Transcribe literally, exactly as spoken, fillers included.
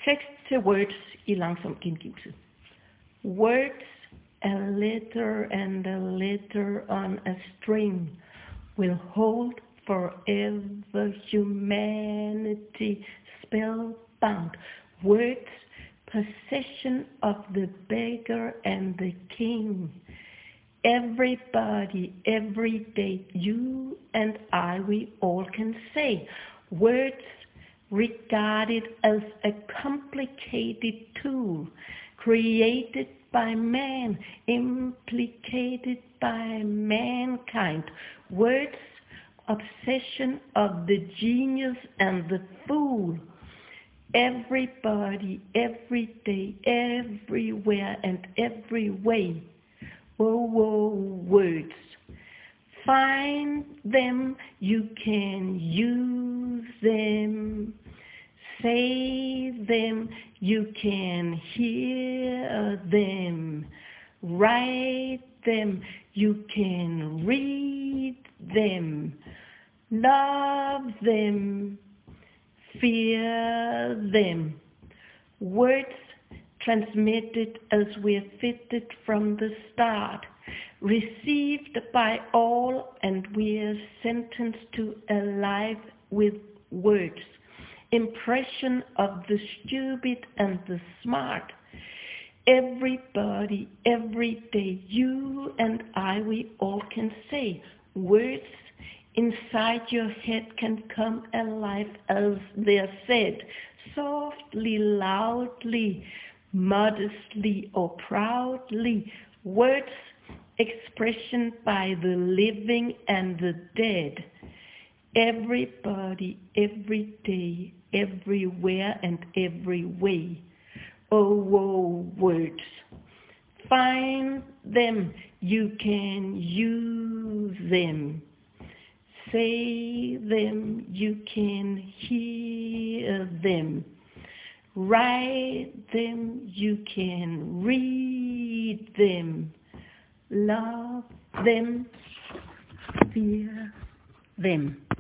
Tekst til words i langsom gengivelse. Words, a letter and a letter on a string, will hold forever humanity spellbound. Words, possession of the beggar and the king. Everybody, every day, you and I, we all can say. Words regarded as a complicated tool, created by man, implicated by mankind. Words, obsession of the genius and the fool. Everybody, every day, everywhere and every way. Whoa, whoa, words. Find them, you can use them. Say them, you can hear them. Write them, you can read them. Love them, fear them. Words transmitted as we're fitted from the start, received by all, and we're sentenced to a life with words. Impression of the stupid and the smart. Everybody, every day, you and I, we all can say words inside your head can come alive as they're said, softly, loudly, modestly or proudly. Words, expression by the living and the dead. Everybody, every day, everywhere and every way. Oh, whoa, words. Find them, you can use them. Say them, you can hear them. Write them, you can read them. Love them, fear them.